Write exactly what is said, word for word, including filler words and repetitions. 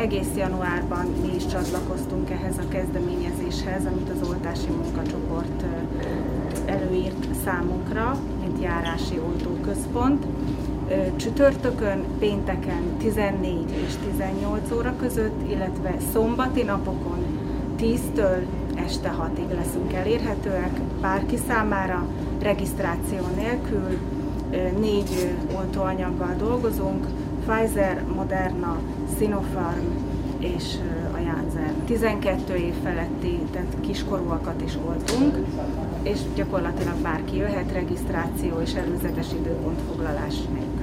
egész januárban mi is csatlakoztunk ehhez a kezdeményezéshez, amit az oltási munkacsoport előírt számunkra, mint járási oltóközpont. Csütörtökön, pénteken tizennégy és tizennyolc óra között, illetve szombati napokon tíztől este hatig leszünk elérhetőek bárki számára, regisztráció nélkül. Négy oltóanyaggal dolgozunk, Pfizer, Moderna, Sinopharm és a Janssen. tizenkét év feletti, tehát kiskorúakat is oltunk, és gyakorlatilag bárki jöhet regisztráció és előzetes időpontfoglalás nélkül.